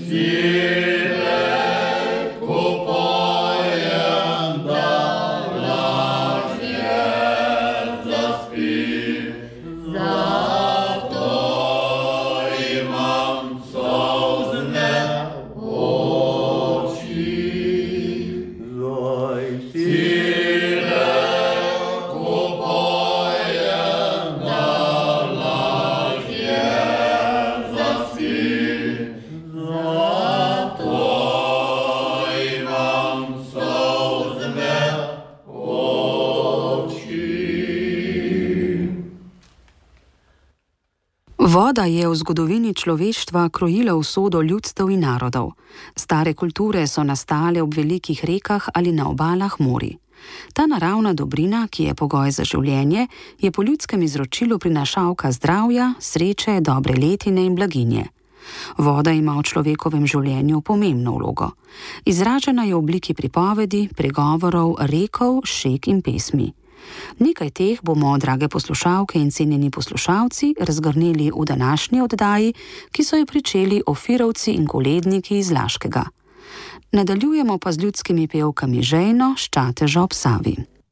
Voda je v zgodovini človeštva krojila usodo ljudstev in narodov. Stare kulture so nastale ob velikih rekah ali na obalah morij. Ta naravna dobrina, ki je pogoj za življenje, je po ljudskem izročilu prinašalka zdravja, sreče, dobre letine in blaginje. Voda ima v človekovem življenju pomembno vlogo. Izražena je v obliki pripovedi, pregovorov, rekov, šeg in pesmi. Nekaj teh bomo, drage poslušalke in cenjeni poslušalci, razgrnili v današnji oddaji, ki so jo pričeli ofirovci in koledniki iz Laškega. Nadaljujemo pa z ljudskimi pevkami Žejno s Čateža ob Savi.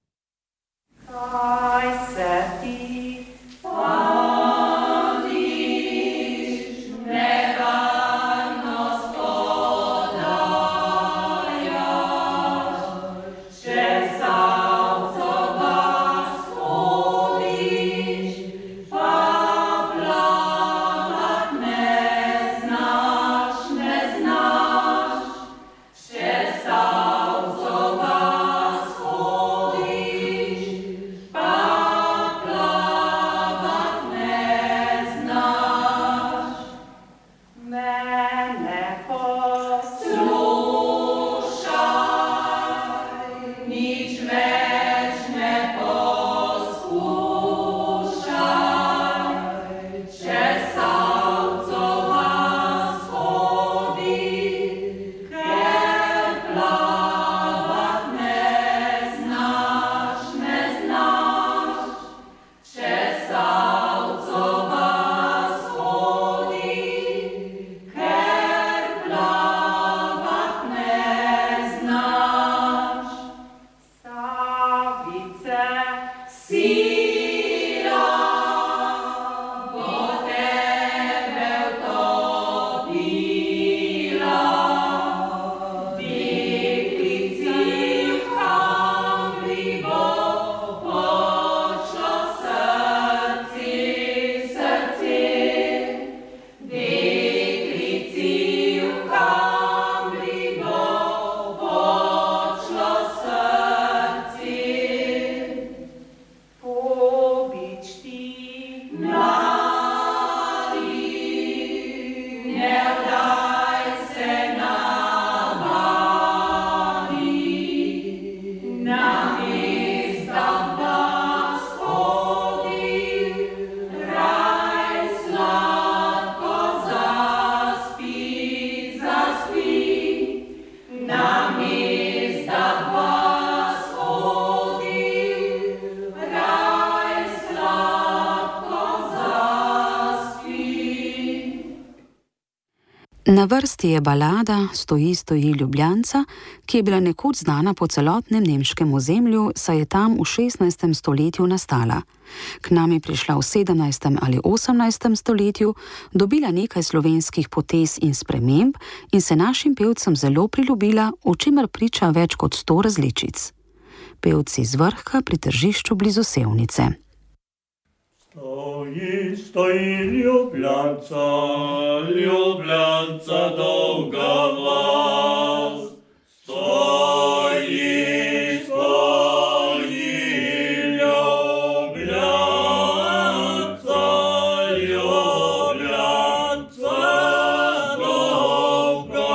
Na vrsti je balada Stoji, stoji Ljubljanca, ki je bila nekoč znana po celotnem nemškem ozemlju, saj je tam v 16. stoletju nastala. K nam je prišla v 17. ali 18. stoletju, dobila nekaj slovenskih potez in sprememb in se našim pevcem zelo priljubila, o čemer priča več kot 100 različic. Pevci z Vrhka pri tržišču blizu Sevnice. Stoji, stoji Ljubljanca, Ljubljanca dolga vas. Stoji, stoji Ljubljanca, Ljubljanca dolga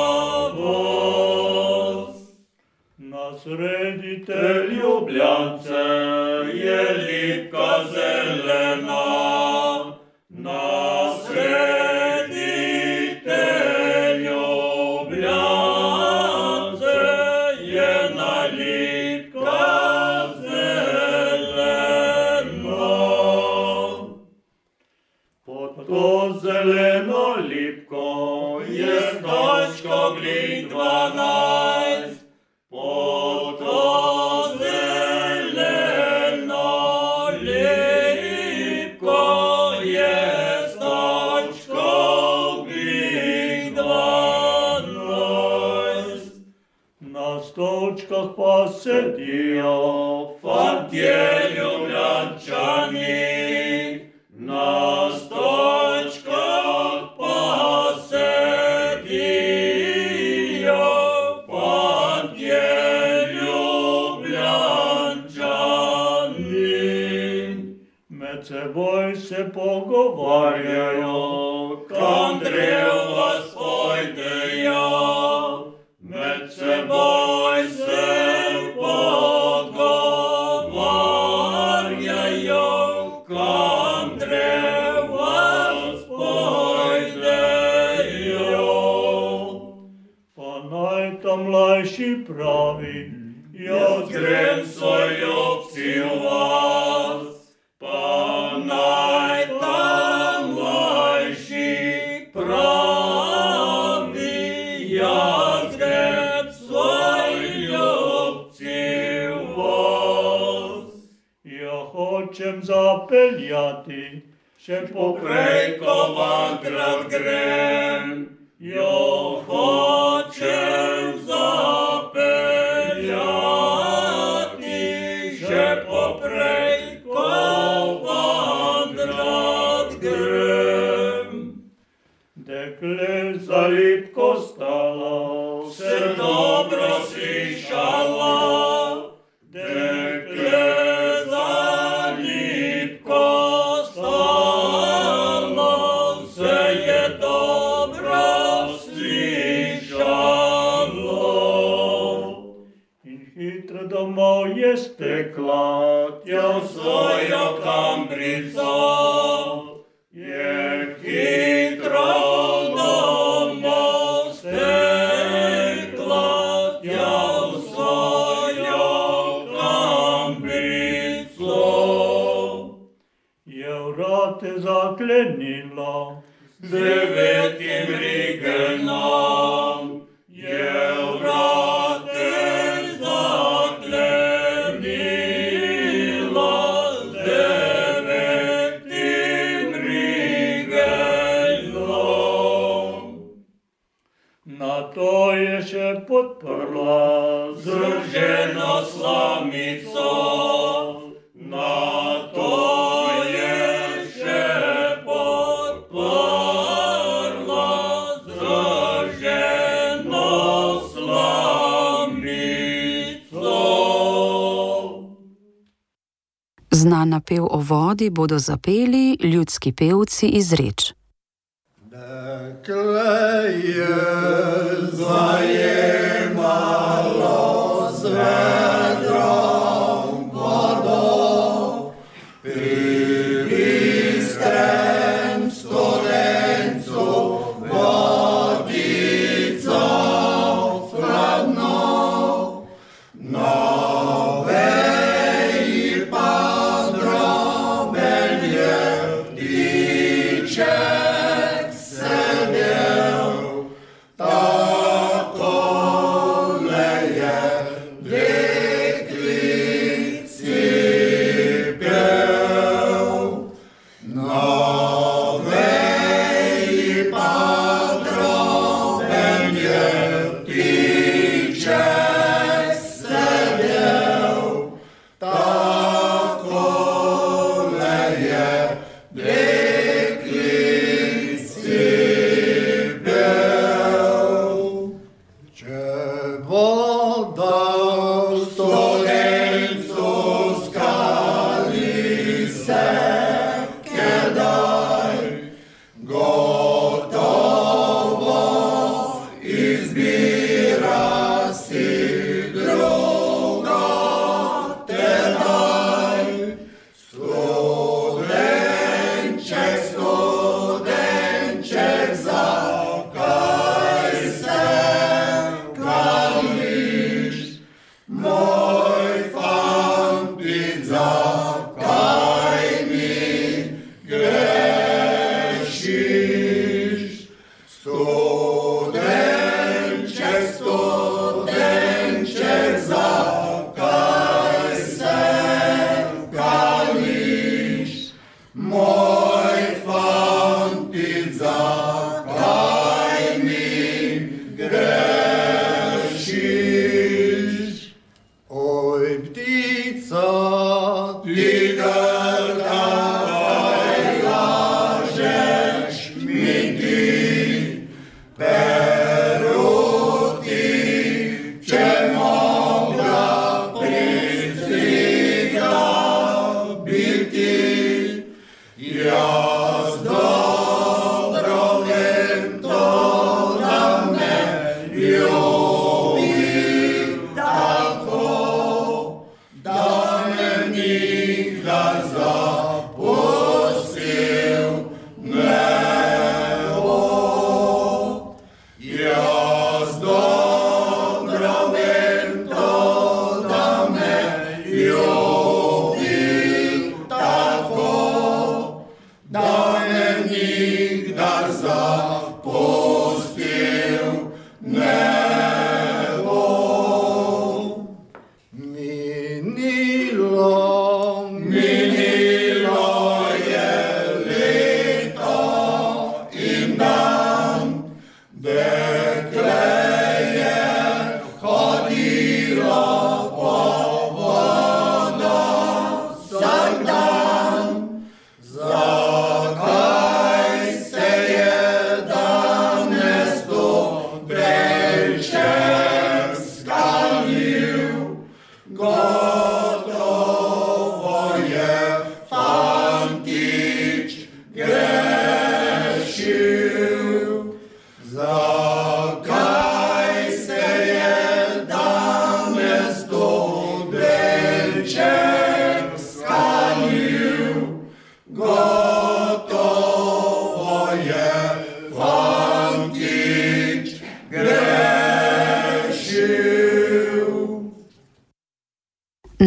vas. Na sredite Ljubljance je lipka zelena, na sredite Ljubljance je lipka zelena. Pod to zeleno lipko je stolčkov glih 12, potom zeleno lipko je stolčkov glih 12. Na stolčkah pa sedijo fantje Ljubljančani, na stolčkah pa sedijo fantje Ljubljančani. Med seboj se pogovarjajo, kam dreva spojdejo. Med seboj se pogovarjajo, kam dreva spojdejo. Pa naj ta mlajši pravi, jaz grem svoj ljubci v vas. Pa naj ta mlajši pravi, jaz grem svoj ljubci v vas. Ja hočem zapeljati, še poprej, ko vankrát grem. Ja hočem zapeljati, še poprej, ko vankrát grem. Dekle za lipko stala, se dobro slišala. Dekle za lipko stala, se je dobro slišalo. In hitro domov je stekla, tja v svojo kambrico. Je hitro domov stekla, tja v svojo kambrico. Je vrate zaklenila z 9 rigelnom. Je vrate zaklenila z 9 rigelnom. Nato je še podprla zrženo slamico. Nato je še podprla zrženo slamico. Znan napev o vodi bodo zapeli ljudski pevci iz Reč. Dekle je zajemalo z vedrom vodo, pri bistrem studencu vodico hladno. Na veji pa droben je ptiček sedel, ta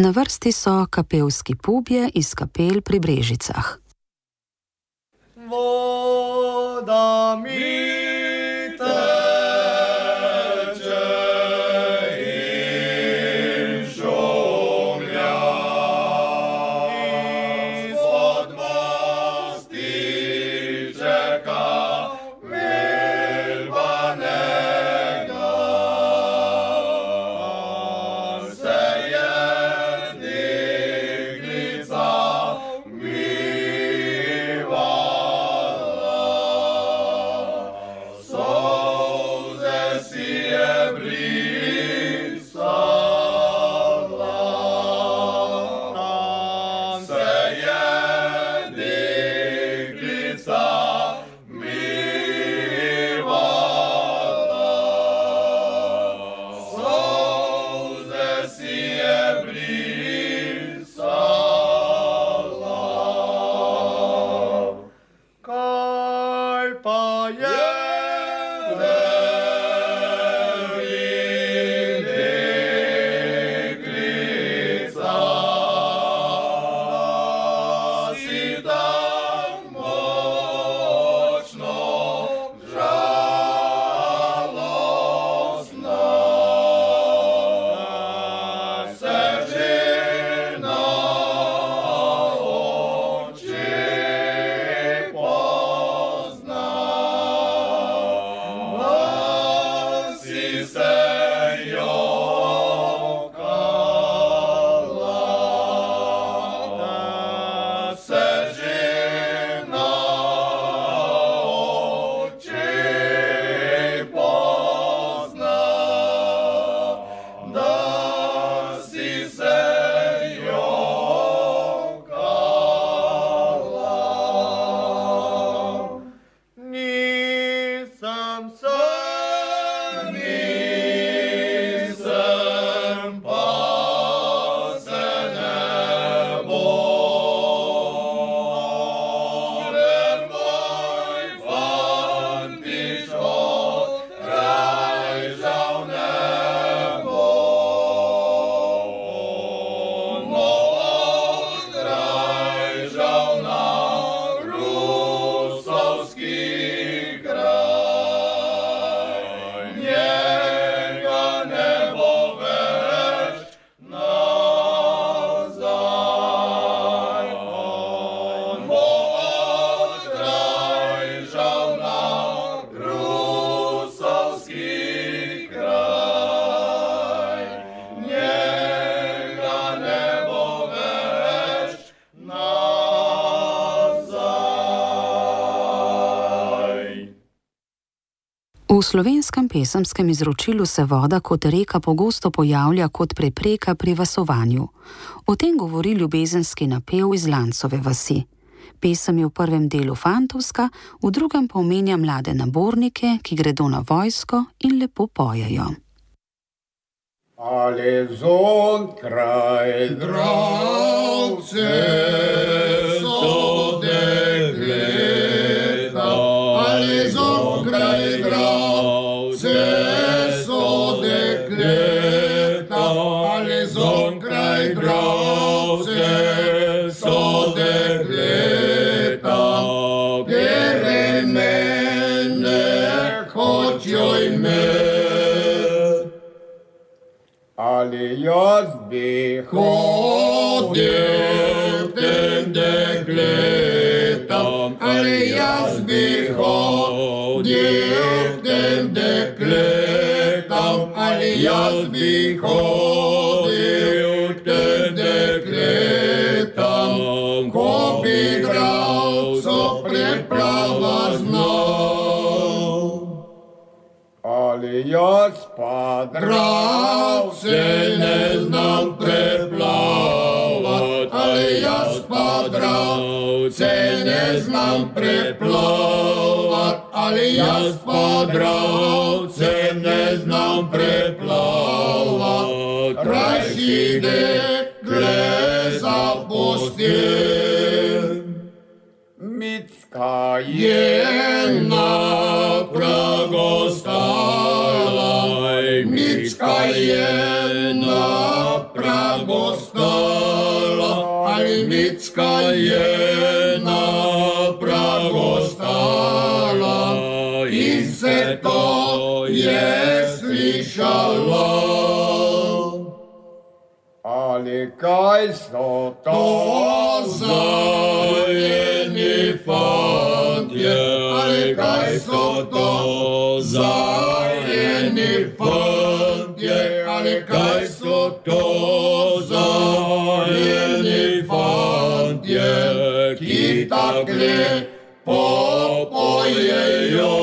Na vrsti so kapelski pubje iz kapel pri Brežicah. Voda mi teče in šumlja, izpod mosti čeka milbanega, se je diglica V slovenskem pesemskem izročilu se voda kot reka pogosto pojavlja kot prepreka pri vasovanju. O tem govori ljubezenski napev iz Lancove vasi. Pesem je v prvem delu fantovska, v drugem pa omenja mlade nabornike, ki gredo na vojsko in lepo pojejo. Ale zonkraj Dravce so dekleta, ale zonkraj Dravce so dekleta, ale zonkraj Dravce so dekleta, pere mene hočjo imeti. Ali jaz bi hodil tem dekletam, ali jaz bi hodil tem dekletam, ali jaz bi hodil tem dekletam, ko bi Dravco preplava znal. Ali jaz pa Dravce ne znam preplavat, ali jaz pa Dravce ne znam preplavat, ali jaz pa Dravce ne znam preplavat, rajši dekle zapustim. Micka je na pragu stala, Micka je na pragu stala. Ljudska je na pragu stala in se to je slišalo. Ali kaj so to za eni fantje, ali kaj so to za eni fantje, ali kaj so to za eni fantje, ki takle popojejo.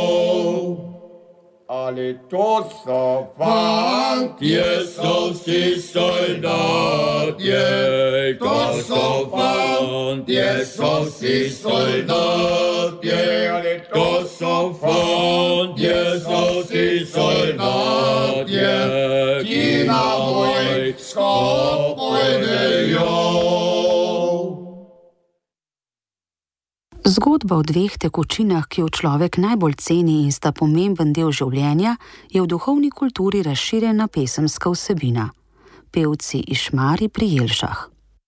Ali to so fantje, so vsi soldatje, to so fantje, so vsi soldatje, ali to so fantje, so vsi soldatje, ki na vojsko pojdejo. Zgodba o dveh tekočinah, ki jo človek najbolj ceni in sta pomemben del življenja, je v duhovni kulturi razširjena pesemska vsebina. Pevci iz Šmarij pri Jelšah.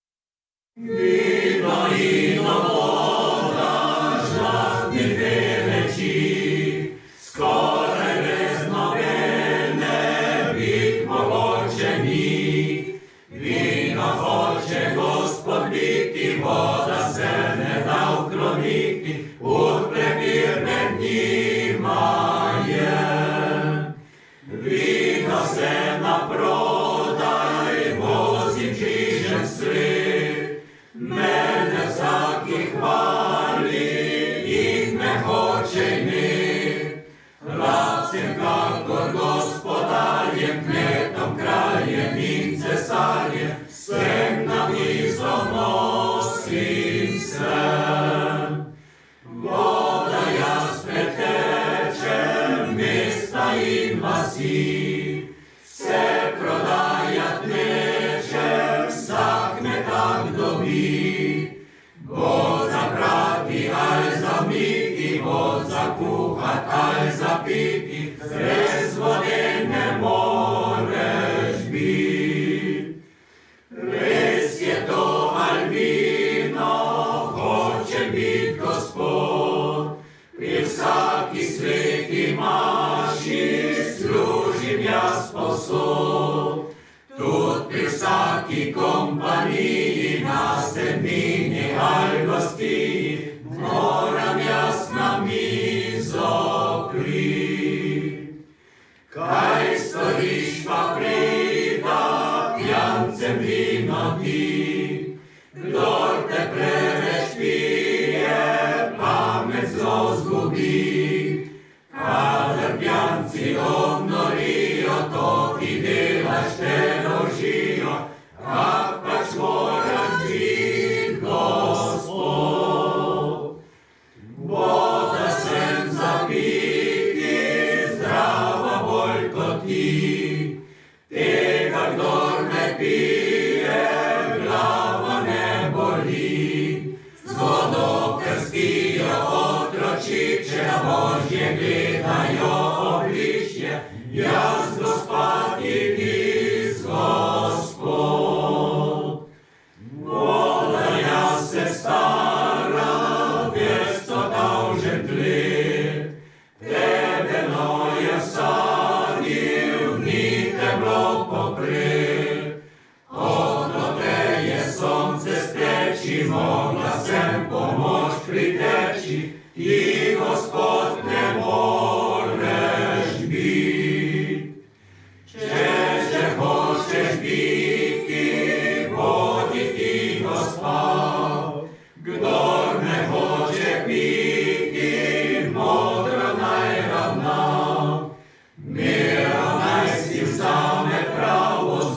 Vino in voda, žlahtni veleči, skoraj brez nobene bit mogoče ni. Vino hoče Gospod biti, voda se ne da ukloniti, ud prepir med njima je. Vino se naprodaj, vozim križem svet, mene vsaki hvali in me hoče imet. Rab sem kakor gospodarjem, kmetom, kraljem in cesarjem, sem na mizo nosim sem. Voda jasne teče, mesta in vasi, se prodajat neče, vsak me tak dobi. Bo zaprati ali zamiti, bo zakuhat ali zapiti, brez vode ne moreš biti. Res je to ali vino, hoče biti Gospod, pri vsaki sveti maši služim jaz posod. Tud pri vsaki kompaniji, na sedmini ali gostiji, moram jaz na mizo priti. Kaj storiš pa prida, pijancem vino ti? Kdor te preveč pije, pamet zlo zgubi. Kadar pijanci obnorijo, to ti delaš, te ložijo, kak pač moraš biti Gospod. Voda sem zapiti, zdrava bolj kot ti. Tega, kdor ne pije, glava ne boli. Z vodo krstijo otročiče, na Božje gledajo obličje, jaz Gospod in iz Gospod. Voda jaz se stara, 200 dolžen let, tebe noje sadil, ni te bilo popred. Okno te je sonce steči, mogla sem pomoč priteči, ti Gospod ne moreš biti. Če hočeš biti, bodi ti Gospod. Kdor ne hoče piti, modro naj ravna. Mira naj si vzame pravo,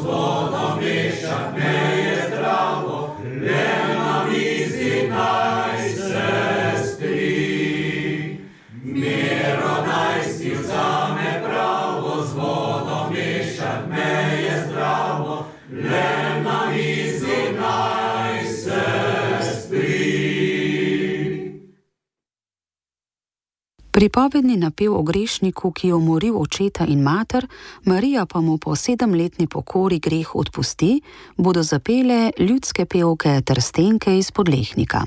Pripovedni napev o grešniku, ki je umoril očeta in mater, Marija pa mu po 7-letni pokori greh odpusti, bodo zapele ljudske pevke Trstenke iz Podlehnika.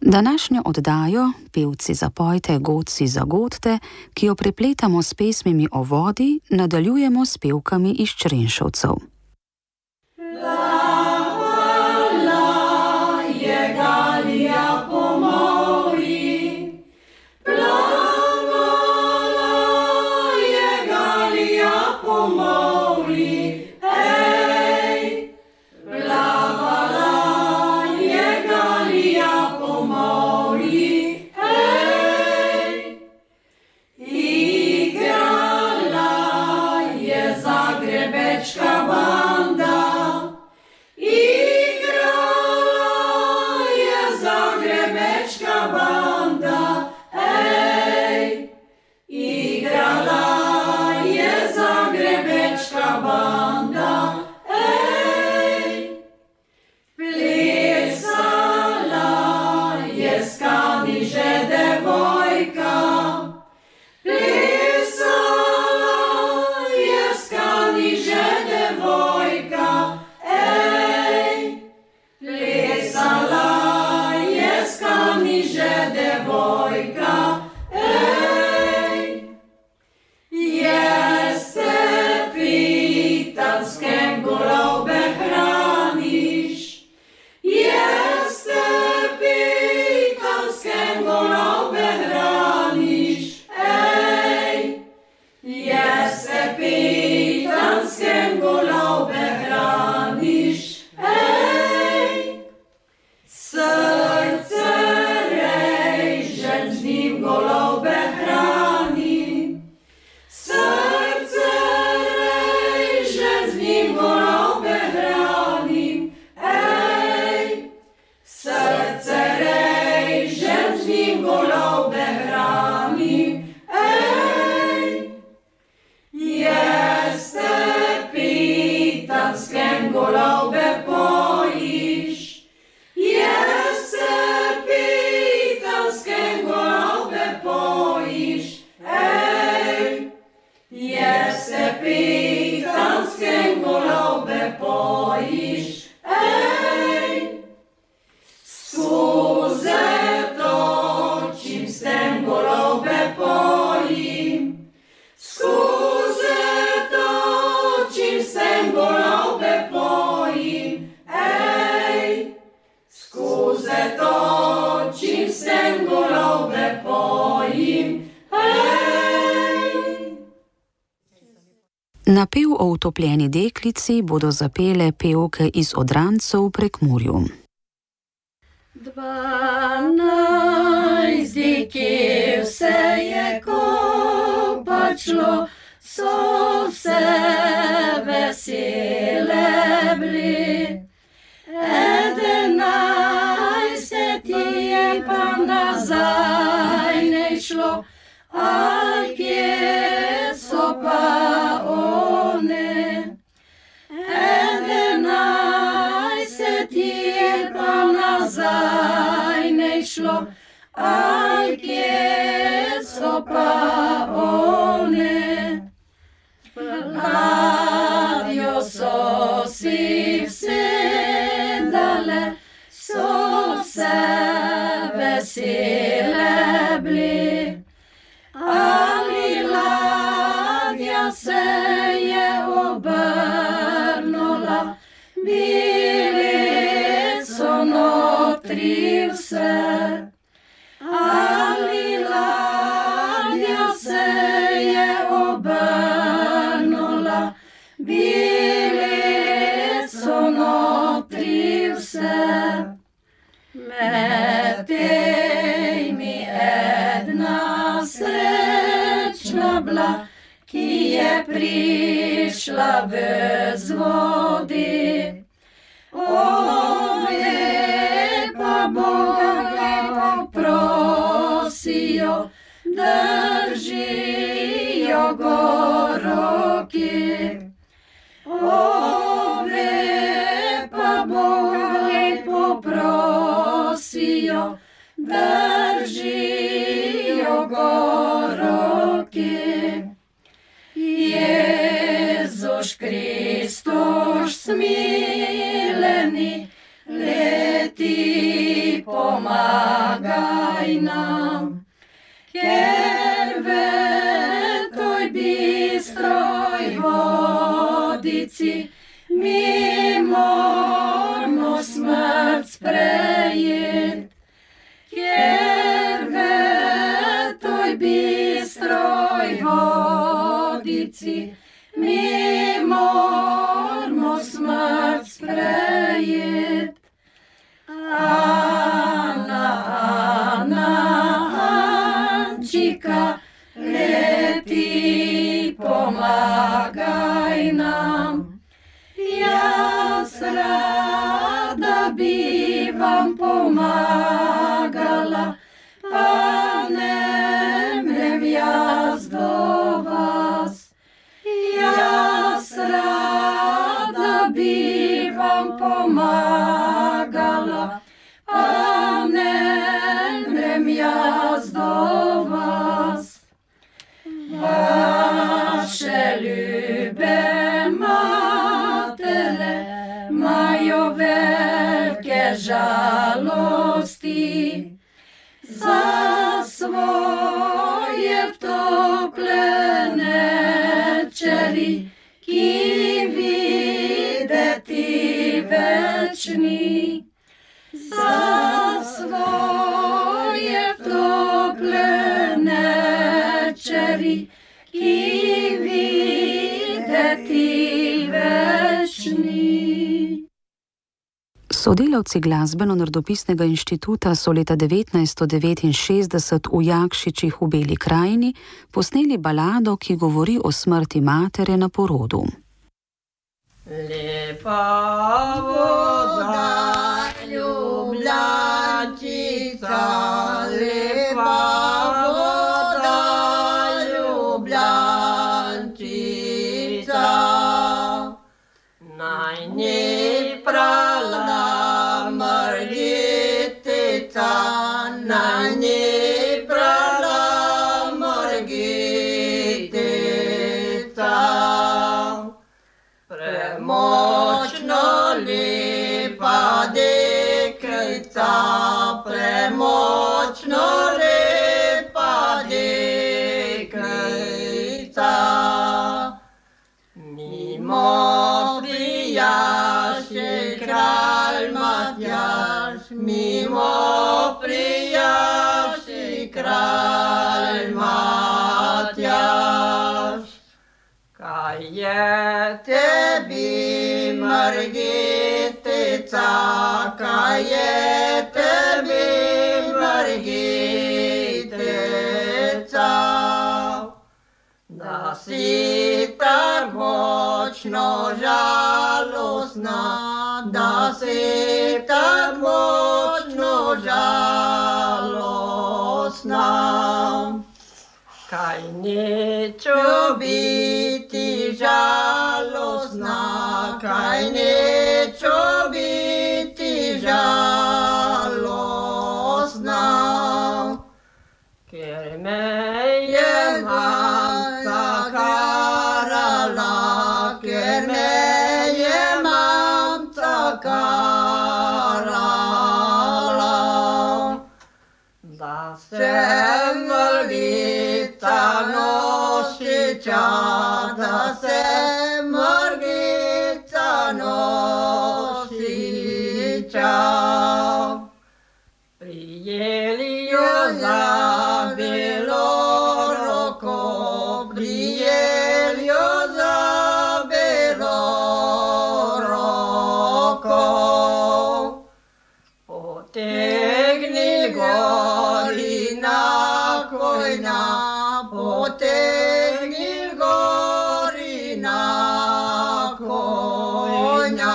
Današnjo oddajo Pevci zapojte, godci zagodte, ki jo prepletamo s pesmimi o vodi, nadaljujemo s pevkami iz Črenšovcev. Napev o utopljeni deklici bodo zapele pevke iz Odrancev v Prekmurju. 12 deklic se je kopačilo, so vse vesele bili. 11 je pa nazaj ne šlo, ali kje so pa one. 11 je pa nazaj ne šlo, ali kje so pa one. Ladjo so si vsedale, so vse vesele bili. Ali ladja se je obrnula, bili so notri vse. Ali ladja se je obrnula, bili so notri vse. Med temi jedna srečna bila, ki je prišla v zvodi. Ove pa Boga prosijo, držijo go roki. Ove pa Boga prosijo, držijo go roki. Jezus Kristus smileni, leti pomagaj nam, ker v toj bistroj vodici mi moramo smrt sprejet, ker v toj bistroj vodici mi moramo smrt sprejet. Ana, Ančika, leti, pomagaj nam. Jaz rada bi vam pomagala, pa ne mrem jaz do vas. Jaz rada bi vam pomagala, pa ne mrem jaz do vas. Vaše ljube matere imajo velike žalosti, za svoje vtopljene čeri, ki videti večni. Za svoje vtopljene čeri, ki videti večni. Sodelavci Glasbeno-narodopisnega inštituta so leta 1969 v Jakšičih v Beli krajini posneli balado, ki govori o smrti matere na porodu. Lepa voda, Ljubljančica, lepa voda, Ljubljančica, naj ni prala Margitica, naj ni prala Margitica. Premočno lepa deklica, premočno lepa deklica. Mimo prijaši kralj Matjaž, mimo prijaši kralj Matjaž. Kaj je tebi, Margitica, kaj je tebi, Margitica, da si tak močno žalostna, da si tak močno žalostna. Kaj neću biti žalostna, kaj neću biti žalostna, ker me je mamca karala, ker me je mamca karala, da se Margita nosića, da se Margita nosića. Prijeli jo za belo roko, prijeli jo za belo roko. Potegni gori na kojna, potegni gori na kojna.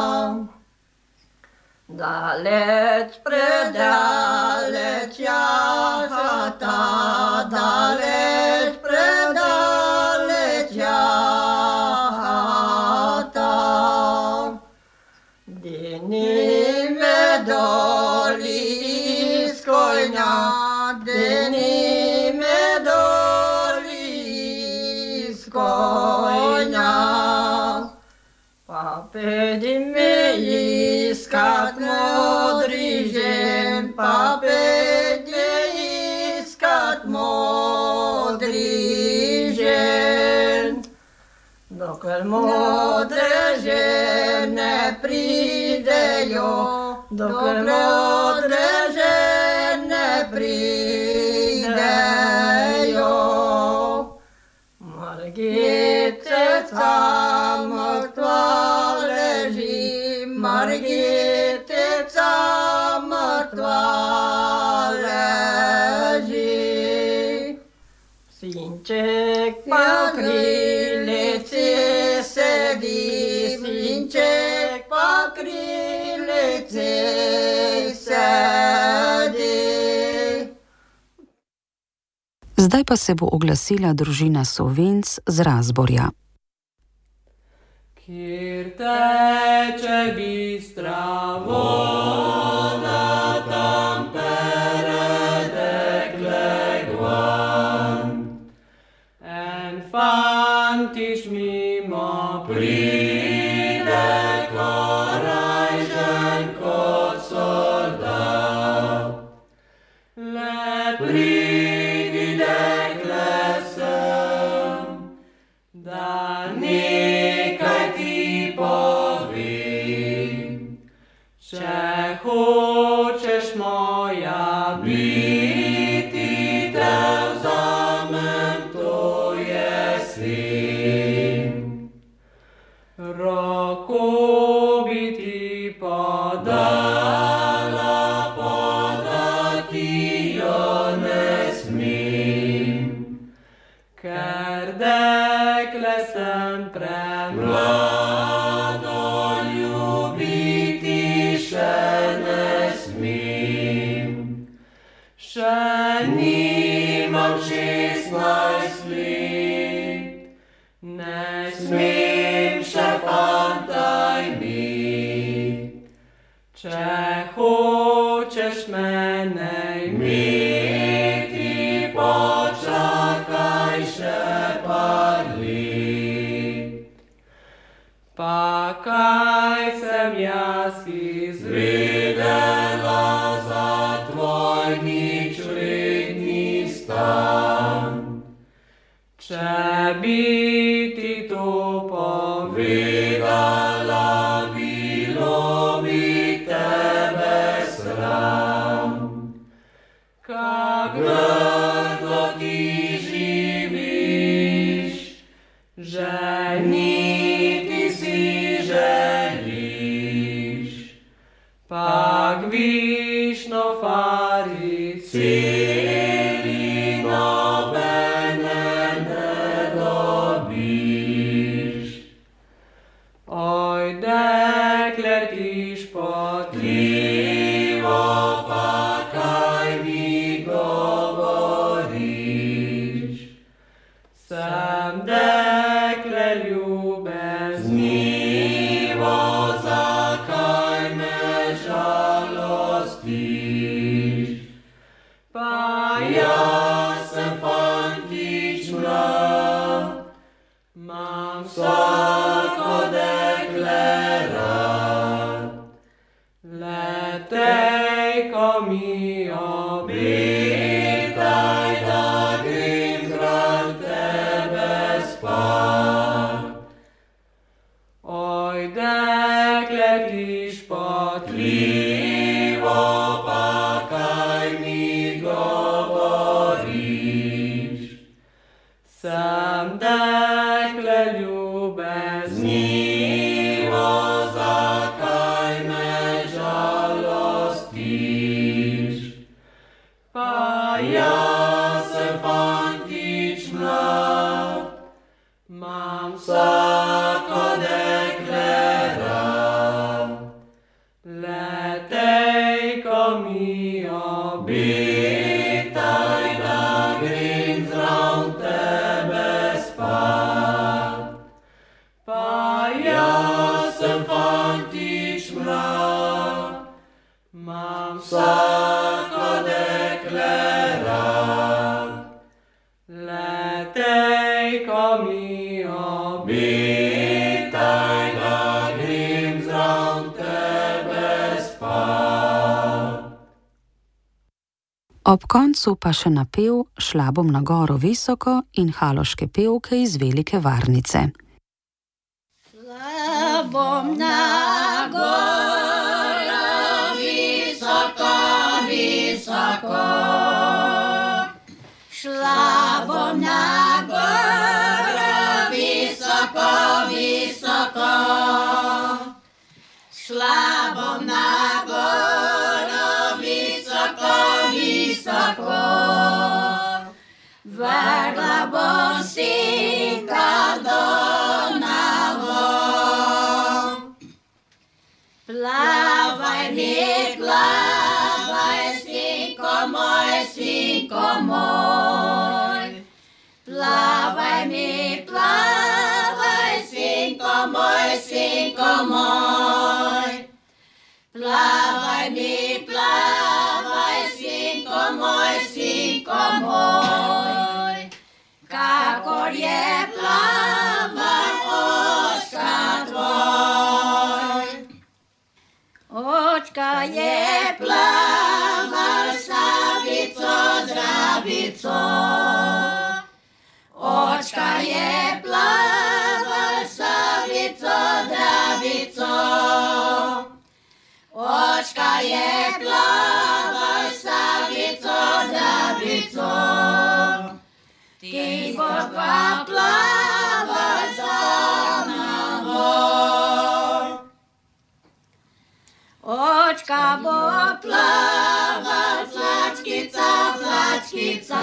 Daleć predaleć jahata, daleć predaleć jahata. Dini me doli iz kojna, dini me doli iz kojna. Pa pedi me iskat modri žen, pa petje iskat modri žen. Dokler modre žene pridejo, dokler modre žene pridejo. Margitica mrtva leži, Margitica mrtva leži. Sinček pa v krilici sedi, Sinček pa v krilici sedi. Zdaj pa se bo oglasila družina Sovenc z Razborja. Kjer teče bistra voda, tam pere dekle gvan. En fantiš mimo pride, korajžen kot soldat. Le pridi dekle sem, da nekaj ti povem. Če hočeš moja biti, te vzamem, to je sin. Roko bi ti podala, podati jo ne smem, ker dekle sem premlado, ljubiti še ne smem. Še nimam 16 let, ne smem še fanta imeti. Če hočeš mene imeti, počakaj še par let. Pa kaj sem jaz izvedela za tvoj nič vredni stan? Če bi ti to povedala, bilo bi tebe sram. Kak grdo ti živiš, ženiti si želiš. Pak višno fariceli nobene ne dobiš. Oj, dekler ti špotljivo, pa kaj mi govoriš. Sem dekle ljubeznivo, zakaj me žalostiš? Pa jaz sem fantič mlad, mam vsako dekle rad. Letej, ko mi obetaj, da grem zraven tebe spat. Oj, dekle ti špotljivo, pa kaj mi govoriš? Sem dekle ljubeznivo, zakaj me žalostiš? Pa jaz sem fantič mlad, mam vsako dekle rad. Letej, ko mi obetaj, da grem zraven tebe spat. Pa jaz sem fantič mlad, mam vsako dekle rad. Letej, ko mi obetaj, da grem zraven tebe spat. Ob koncu pa še napev Šla bom na goro visoko in haloške pevke iz Velike Varnice. Šla bom na goro visoko, visoko. Šla bom na goro visoko, visoko. Šla bom na goro visoko, visoko. Vrgla bom sinka do navo. Plavaj mi, plavaj, sinko moj, sinko moj. Plavaj mi, plavaj, sinko moj, sinko moj. Plavaj mi, plavaj, sinko moj, sinko moj. Kakor je plavaj očka tvoj. Očka je plaval Savico, Zdravico. Očka je plaval Savico, Zdravico. Očka je plaval Savico, Zdravico. Ti boš pa plaval za navo. Očka bo plaval, flačkica, flačkica.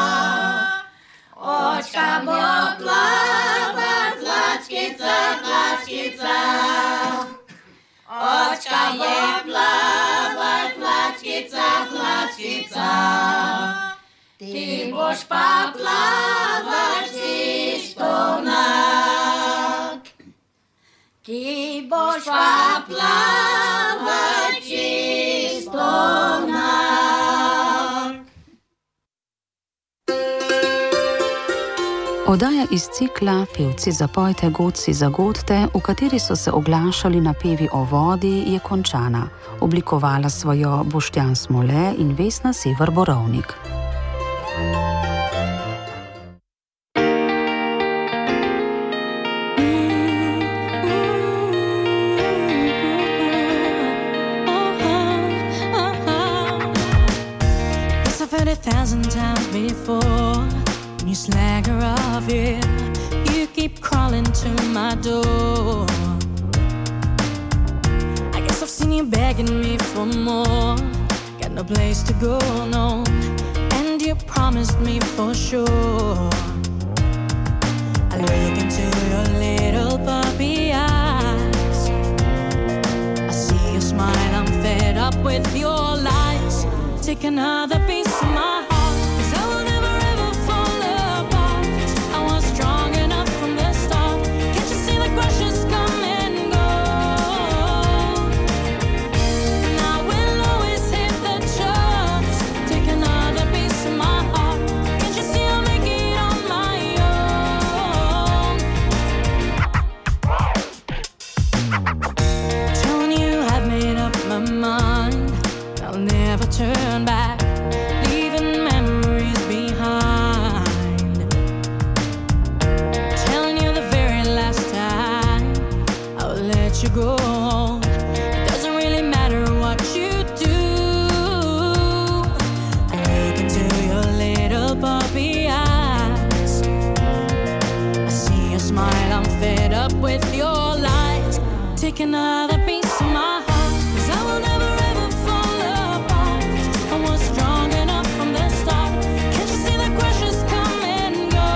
Očka bo plaval, flačkica, flačkica. Očka je plaval, flačkica, flačkica. Ti boš pa plaval čistonak. Ti boš pa plaval čistonak. Oddaja iz cikla Pevci zapojte, godci zagodte, v kateri so se oglašali napevi o vodi, je končana. Oblikovala svojo Boštjan Smole in Vesna Sever Borovnik. Thousand times before, you slag her off, yeah. You keep crawling to my door. I guess I've seen you begging me for more. Got no place to go, no. And you promised me for sure. I look into your little puppy eyes. I see you smile, I'm fed up with your lies. Take another piece of my heart, 'cause I will never ever fall apart. I was strong enough from the start. Can't you see the crushes come and go? And I will always hit the chance. Take another piece of my heart. Can't you see I'll make it on my own? Telling you I've made up my mind. I'll never turn back, leaving memories behind. Telling you the very last time I'll let you go. It doesn't really matter what you do. I look into your little puppy eyes. I see your smile, I'm fed up with your lies. Take another piece of my heart, 'cause I will never ever fall apart. I was strong enough from the start. Can't you see the crushes come and go?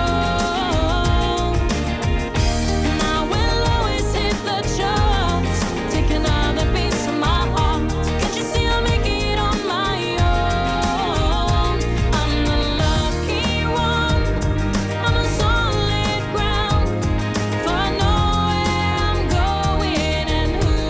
And I will always hit the chance. Take another piece of my heart. Can't you see I'll make it on my own? I'm the lucky one. I'm on solid ground. For I know where I'm going and who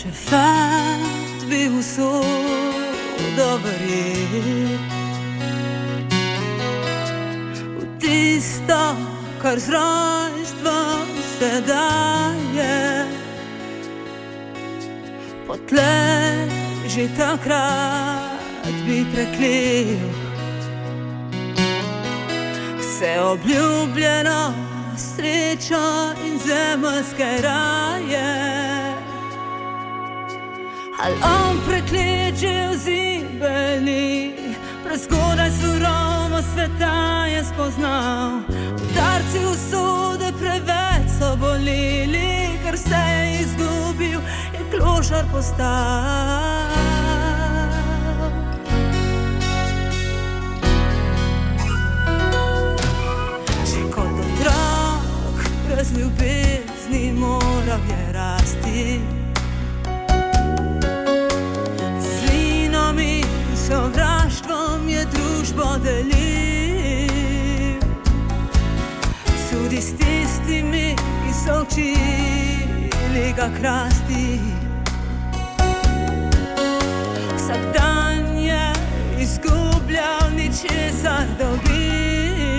če fakt bi usodo verjel v tisto, kar z rojstvom se daje, potlej že takrat bi preklil vse obljubljeno srečo in zemeljske raje. Ali on preklet že v zibeli, prezgodaj surovo sveta je spoznal. Udarci usode preveč so boleli, ker se je izgubil in klošar postal. Če kot otrok brez ljubezni moral je rasti, z linom in sovraštvom je družbo delil, tudi s tistimi, ki so učili ga krasti. Vsak dan je izgubljal, ničesar dobil.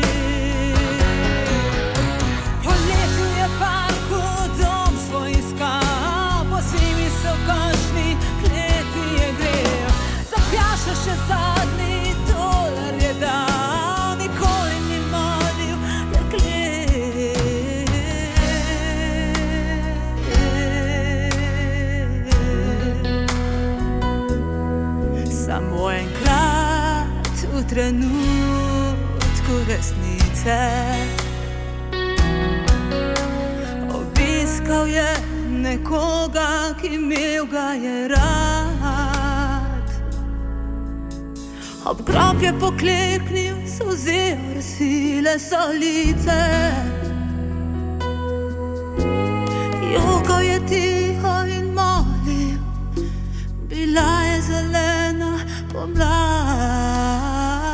Po letu je parku dom svoj iskal, po zimi so končni kleti je grel, zapjaša še zadnji dolar je dal, nikoli ni modil deklet. Samo enkrat v trenutku resnice obiskal je nekoga, ki imel ga je rad. Ob grob je pokleknil, solze orsile so lice, jokal je tiho in molil, bila je zelena pomlad.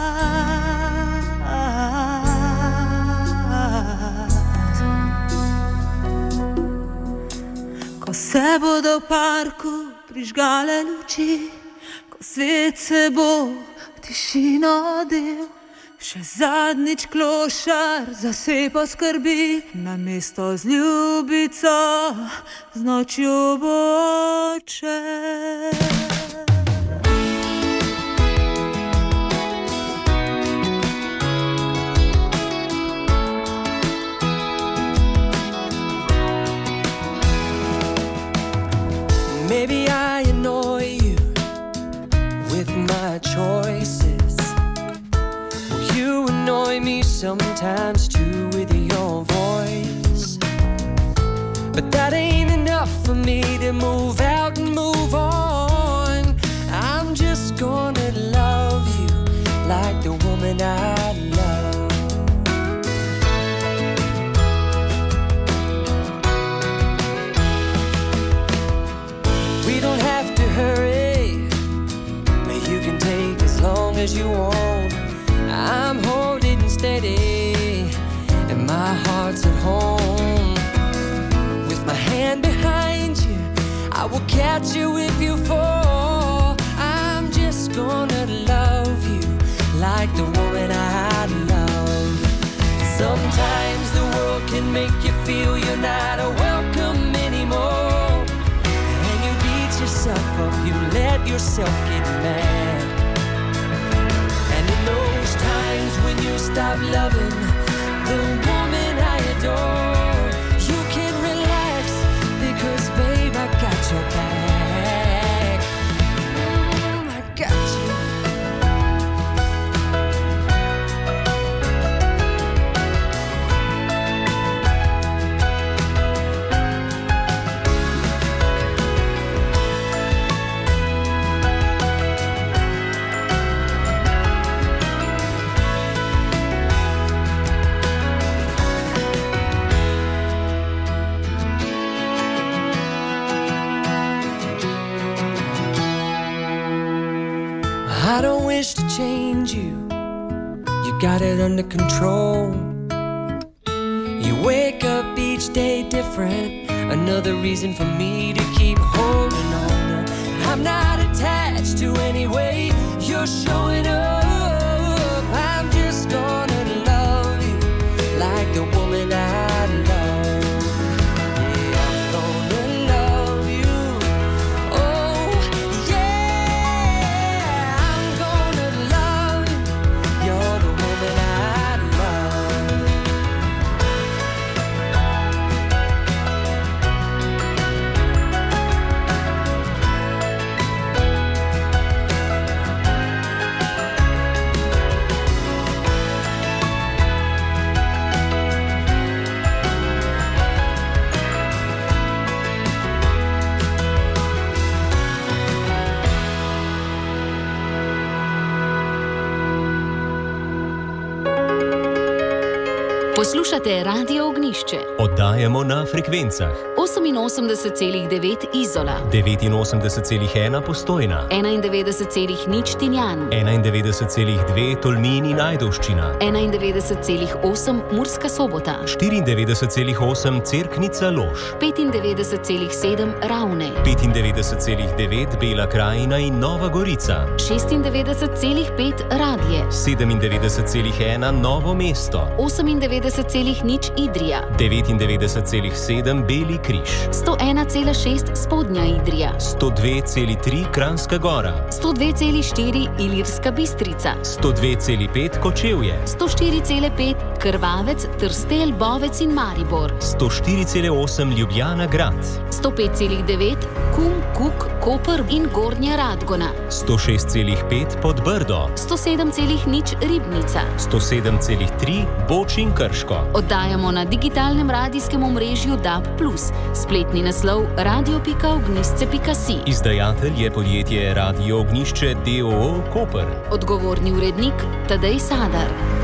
Ko se bodo v parku prižgale luči, ko svet se bo v tišino odel, še zadnjič klošar zase poskrbi, namesto z ljubico z nočjo bo odšel. Maybe I annoy you with my choices. You annoy me sometimes too with your voice. But that ain't enough for me to move out and move on. I'm just gonna love you like the woman I love. We don't have to hurry, but you can take as long as you want. I'm holding steady and my heart's at home. With my hand behind you, I will catch you if you fall. I'm just gonna love you like the woman I love. Sometimes the world can make you feel you're not welcome anymore, and you beat yourself up, you let yourself get mad. And in those times when you stop loving the woman I adore, you can relax because babe, I got your back. I got you. I don't wish to change you, you got it under control. You wake up each day different, another reason for me to keep holding on. I'm not attached to any way you're showing up. I'm just gonna love you like the woman I love. Yeah, I'm gonna love you. Oh, yeah, I'm gonna love you. You're the woman I love. Poslušate Radio Ognišče. Oddajamo na frekvencah 88,9 Izola, 89,1 Postojna, 91,0 Tinjan, 91,2 Tolmin in Ajdovščina, 91,8 Murska Sobota, 94,8 Cerknica Lož, 95,7 Ravne, 95,9 Bela Krajina in Nova Gorica, 96,5 Radje, 97,1 Novo mesto, 98,0 Idrija, 99,7 Beli Križ, 101,6 Spodnja Idrija, 102,3 Kranjska Gora, 102,4 Ilirska Bistrica, 102,5 Kočevje, 104,5 Krvavec, Trstelj, Bovec in Maribor, 104,8 Ljubljana Grad, 105,9 Kum, Kuk, Koper in Gornja Radgona, 106,5 Podbrdo, 107,0 Ribnica, 107,3 Boč in Krško. Oddajamo na digitalnem radijskem omrežju DAB+, spletni naslov radio.ognisce.si. Izdajatelj je podjetje Radio Ognišče d.o.o. Koper. Odgovorni urednik Tadej Sadar.